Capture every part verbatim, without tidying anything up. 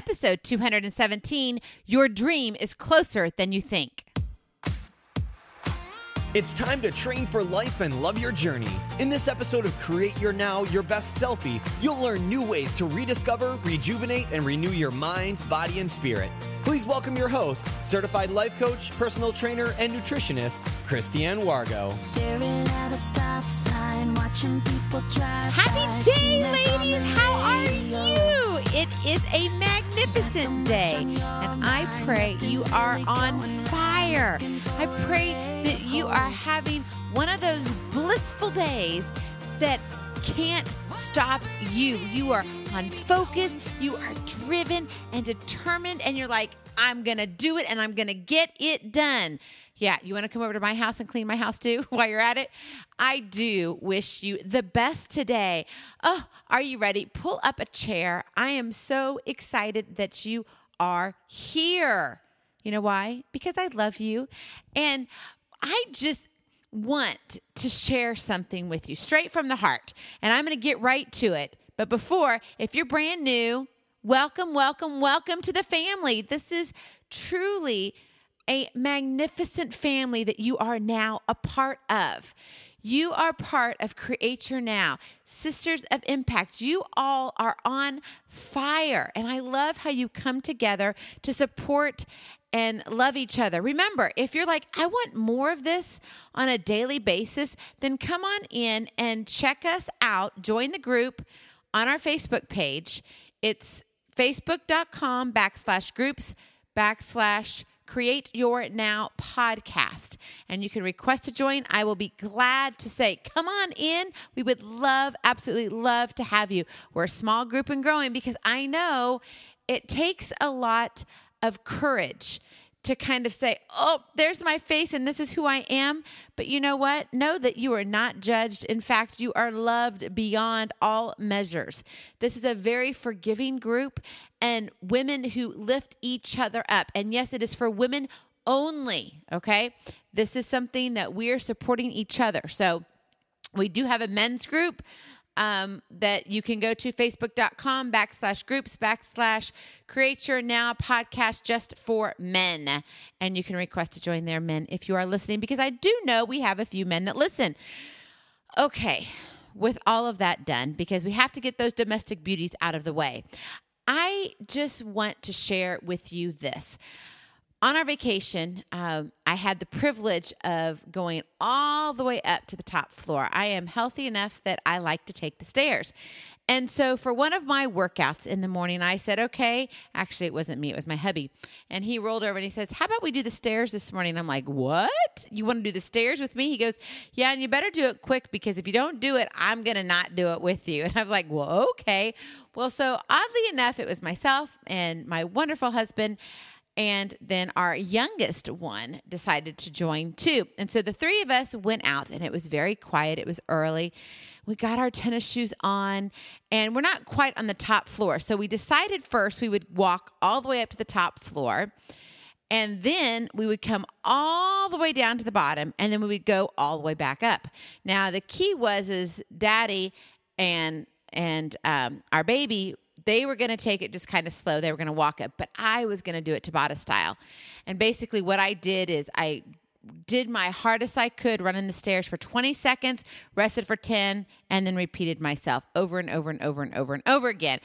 episode two hundred seventeen, Your Dream is Closer Than You Think. It's time to train for life and love your journey. In this episode of Create Your Now, Your Best Selfie, you'll learn new ways to rediscover, rejuvenate, and renew your mind, body, and spirit. Please welcome your host, certified life coach, personal trainer, and nutritionist, Christiane Wargo. Staring at a stop sign, watching people drive. Happy day, ladies! How are you? It is a magnificent day, and I pray you are on fire. I pray that you are having one of those blissful days that can't stop you. You are on focus, you are driven and determined, and you're like, I'm going to do it and I'm going to get it done. Yeah, you want to come over to my house and clean my house too while you're at it? I do wish you the best today. Oh, are you ready? Pull up a chair. I am so excited that you are here. You know why? Because I love you. And I just want to share something with you straight from the heart. And I'm going to get right to it. But before, if you're brand new, welcome, welcome, welcome to the family. This is truly a magnificent family that you are now a part of. You are part of Create Your Now, Sisters of Impact. You all are on fire. And I love how you come together to support and love each other. Remember, if you're like, I want more of this on a daily basis, then come on in and check us out. Join the group on our Facebook page. It's facebook.com backslash groups backslash Create Your Now podcast. And you can request to join. I will be glad to say, come on in. We would love, absolutely love to have you. We're a small group and growing because I know it takes a lot of courage to kind of say, oh, there's my face and this is who I am. But you know what? Know that you are not judged. In fact, you are loved beyond all measures. This is a very forgiving group and women who lift each other up. And yes, it is for women only, okay? This is something that we are supporting each other. So we do have a men's group Um, that you can go to facebook.com backslash groups backslash Create Your Now podcast just for men. And you can request to join there, men, if you are listening, because I do know we have a few men that listen. Okay, with all of that done, because we have to get those domestic beauties out of the way, I just want to share with you this. On our vacation, um, I had the privilege of going all the way up to the top floor. I am healthy enough that I like to take the stairs. And so for one of my workouts in the morning, I said, okay, actually it wasn't me, it was my hubby. And he rolled over and he says, how about we do the stairs this morning? I'm like, what? You want to do the stairs with me? He goes, yeah, and you better do it quick because if you don't do it, I'm going to not do it with you. And I was like, well, okay. Well, so oddly enough, it was myself and my wonderful husband. And then our youngest one decided to join too. And so the three of us went out and it was very quiet. It was early. We got our tennis shoes on and we're not quite on the top floor. So we decided first we would walk all the way up to the top floor and then we would come all the way down to the bottom and then we would go all the way back up. Now the key was is Daddy and, and um, our baby, they were going to take it just kind of slow. They were going to walk up, but I was going to do it Tabata style. And basically what I did is I did my hardest I could running the stairs for twenty seconds, rested for ten, and then repeated myself over and over and over and over and over again.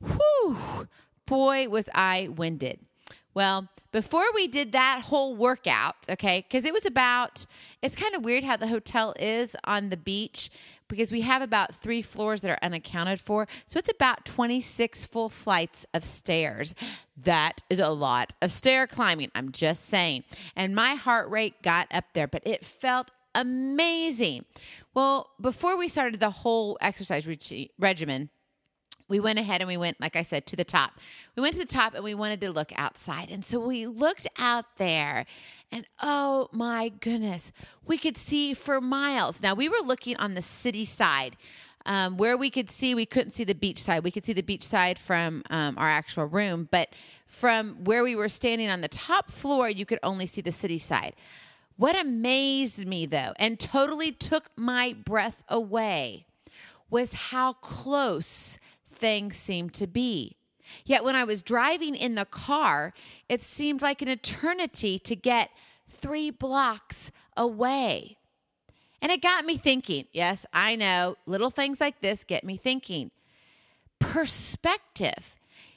Whew, boy, was I winded. Well, before we did that whole workout, okay, because it was about, it's kind of weird how the hotel is on the beach because we have about three floors that are unaccounted for. So it's about twenty-six full flights of stairs. That is a lot of stair climbing. I'm just saying. And my heart rate got up there, but it felt amazing. Well, before we started the whole exercise reg- regimen, we went ahead and we went, like I said, to the top. We went to the top and we wanted to look outside. And so we looked out there and oh my goodness, we could see for miles. Now we were looking on the city side um, where we could see, we couldn't see the beach side. We could see the beach side from um, our actual room, but from where we were standing on the top floor, you could only see the city side. What amazed me though, and totally took my breath away, was how close things seemed to be. Yet when I was driving in the car, it seemed like an eternity to get three blocks away. And it got me thinking. Yes, I know, little things like this get me thinking. Perspective.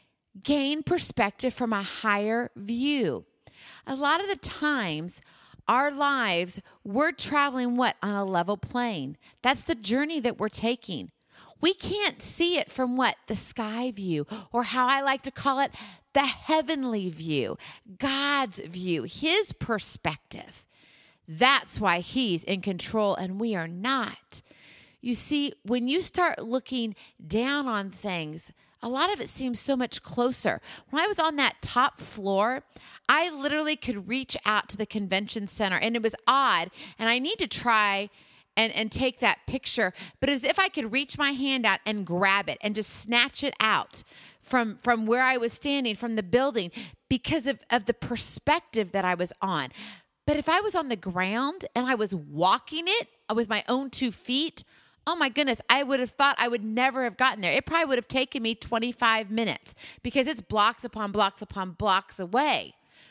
Gain perspective from a higher view. A lot of the times, our lives, we're traveling what? On a level plane. That's the journey that we're taking. We can't see it from what? The sky view, or how I like to call it, the heavenly view, God's view, his perspective. That's why he's in control and we are not. You see, when you start looking down on things, a lot of it seems so much closer. When I was on that top floor, I literally could reach out to the convention center, and it was odd, and I need to try and, and take that picture, but it was as if I could reach my hand out and grab it and just snatch it out from, from where I was standing, from the building, because of, of the perspective that I was on. But if I was on the ground and I was walking it with my own two feet, oh my goodness, I would have thought I would never have gotten there. It probably would have taken me twenty-five minutes because it's blocks upon blocks upon blocks away.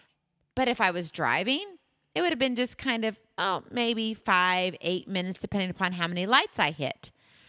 But if I was driving, it would have been just kind of, oh, maybe five, eight minutes, depending upon how many lights I hit.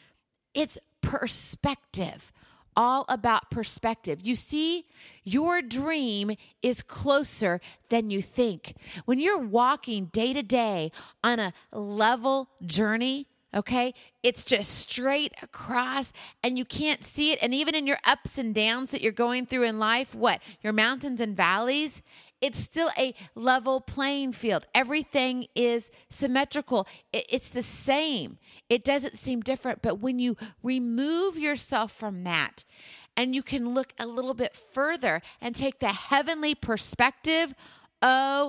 It's perspective, all about perspective. You see, your dream is closer than you think. When you're walking day to day on a level journey, okay, it's just straight across and you can't see it. And even in your ups and downs that you're going through in life, what? Your mountains and valleys, it's still a level playing field. Everything is symmetrical. It's the same. It doesn't seem different. But when you remove yourself from that and you can look a little bit further and take the heavenly perspective, oh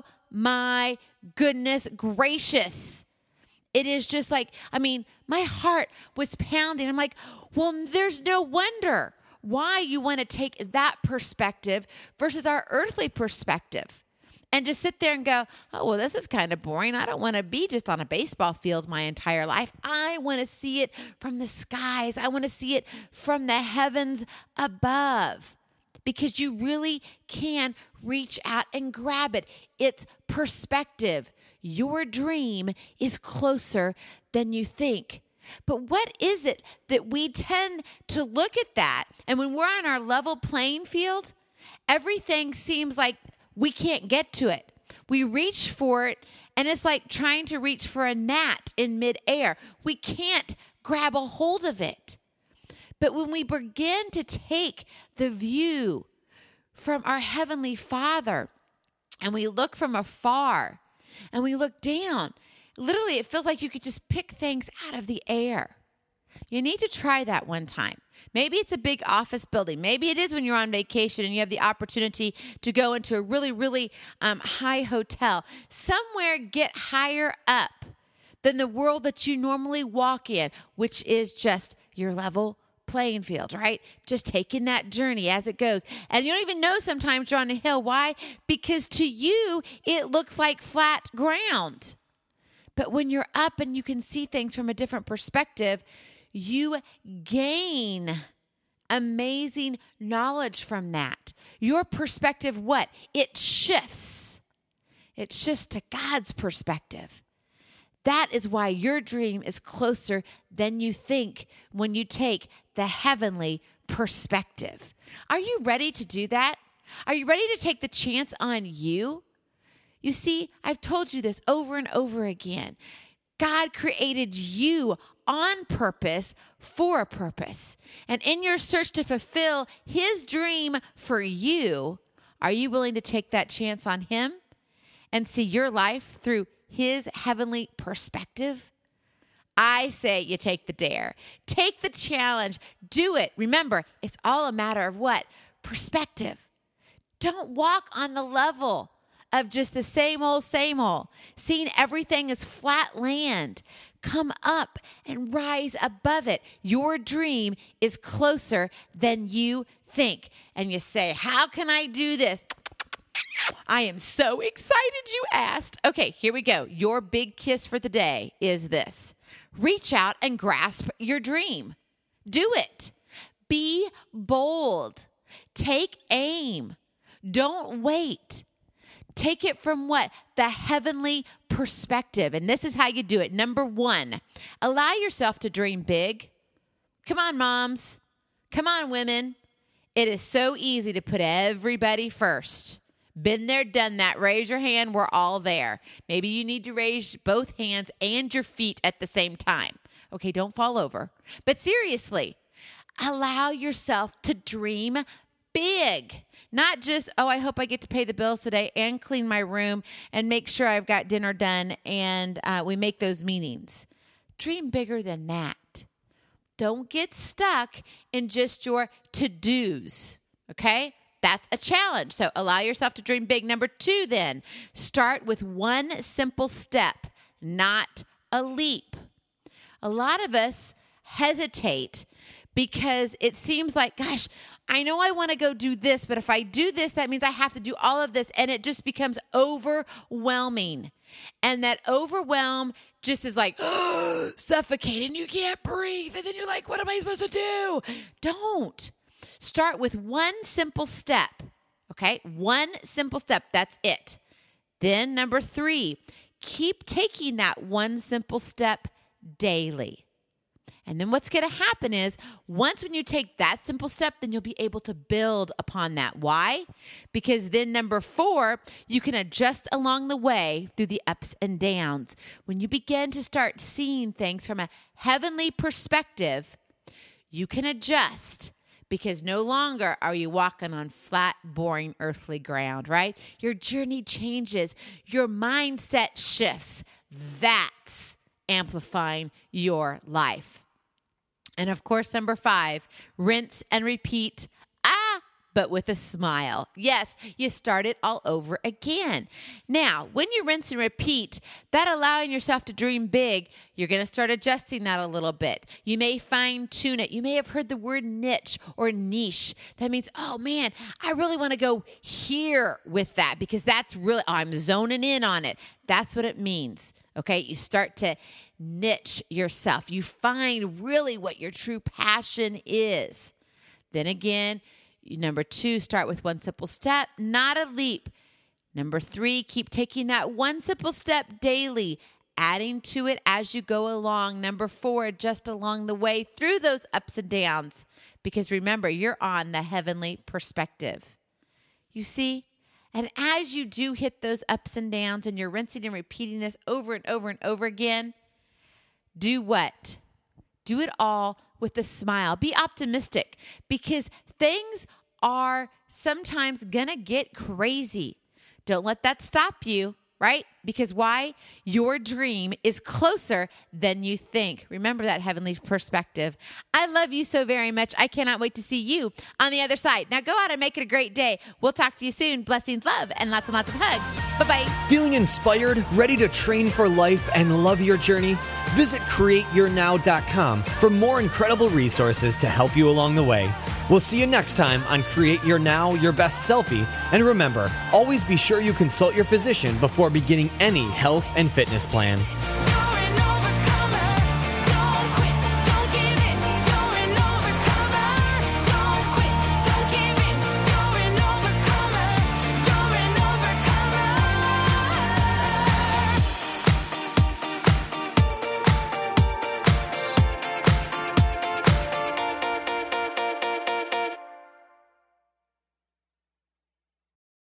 my goodness gracious. It is just like, I mean, my heart was pounding. I'm like, well, there's no wonder why you want to take that perspective versus our earthly perspective and just sit there and go, oh, well, this is kind of boring. I don't want to be just on a baseball field my entire life. I want to see it from the skies. I want to see it from the heavens above, because you really can reach out and grab it. It's perspective. Your dream is closer than you think. But what is it that we tend to look at that? And when we're on our level playing field, everything seems like we can't get to it. We reach for it, and it's like trying to reach for a gnat in midair. We can't grab a hold of it. But when we begin to take the view from our Heavenly Father, and we look from afar, and we look down, literally, it feels like you could just pick things out of the air. You need to try that one time. Maybe it's a big office building. Maybe it is when you're on vacation and you have the opportunity to go into a really, really um, high hotel. Somewhere get higher up than the world that you normally walk in, which is just your level playing field, right? Just taking that journey as it goes. And you don't even know sometimes you're on a hill. Why? Because to you, it looks like flat ground. But when you're up and you can see things from a different perspective, you gain amazing knowledge from that. Your perspective, what? It shifts. It shifts to God's perspective. That is why your dream is closer than you think when you take the heavenly perspective. Are you ready to do that? Are you ready to take the chance on you? You see, I've told you this over and over again. God created you on purpose for a purpose. And in your search to fulfill his dream for you, are you willing to take that chance on him and see your life through his heavenly perspective? I say you take the dare. Take the challenge. Do it. Remember, it's all a matter of what? Perspective. Don't walk on the level of just the same old, same old, seeing everything as flat land. Come up and rise above it. Your dream is closer than you think. And you say, how can I do this? I am so excited you asked. Okay, here we go. Your big kiss for the day is this. Reach out and grasp your dream. Do it. Be bold. Take aim. Don't wait. Take it from what? The heavenly perspective. And this is how you do it. Number one, allow yourself to dream big. Come on, moms. Come on, women. It is so easy to put everybody first. Been there, done that. Raise your hand. We're all there. Maybe you need to raise both hands and your feet at the same time. Okay, don't fall over. But seriously, allow yourself to dream big. Not just, oh, I hope I get to pay the bills today and clean my room and make sure I've got dinner done and uh, we make those meetings. Dream bigger than that. Don't get stuck in just your to-dos, okay? That's a challenge. So allow yourself to dream big. Number two, then, start with one simple step, not a leap. A lot of us hesitate because it seems like, gosh, I know I want to go do this, but if I do this, that means I have to do all of this, and it just becomes overwhelming. And that overwhelm just is like suffocating. You can't breathe. And then you're like, what am I supposed to do? Don't. Start with one simple step, okay? One simple step. That's it. Then number three, keep taking that one simple step daily. And then what's going to happen is once when you take that simple step, then you'll be able to build upon that. Why? Because then number four, you can adjust along the way through the ups and downs. When you begin to start seeing things from a heavenly perspective, you can adjust because no longer are you walking on flat, boring, earthly ground, right? Your journey changes. Your mindset shifts. That's amplifying your life. And of course, number five, rinse and repeat, ah, but with a smile. Yes, you start it all over again. Now, when you rinse and repeat, that allowing yourself to dream big, you're going to start adjusting that a little bit. You may fine tune it. You may have heard the word niche or niche. That means, oh man, I really want to go here with that because that's really, oh, I'm zoning in on it. That's what it means. Okay, you start to niche yourself. You find really what your true passion is. Then again, number two, start with one simple step, not a leap. Number three, keep taking that one simple step daily, adding to it as you go along. Number four, just along the way through those ups and downs. Because remember, you're on the heavenly perspective. You see? And as you do hit those ups and downs and you're rinsing and repeating this over and over and over again, do what? Do it all with a smile. Be optimistic because things are sometimes going to get crazy. Don't let that stop you, right? Because why? Your dream is closer than you think. Remember that heavenly perspective. I love you so very much. I cannot wait to see you on the other side. Now go out and make it a great day. We'll talk to you soon. Blessings, love, and lots and lots of hugs. Bye-bye. Feeling inspired, ready to train for life and love your journey? Visit create your now dot com for more incredible resources to help you along the way. We'll see you next time on Create Your Now, Your Best Selfie. And remember, always be sure you consult your physician before beginning any health and fitness plan.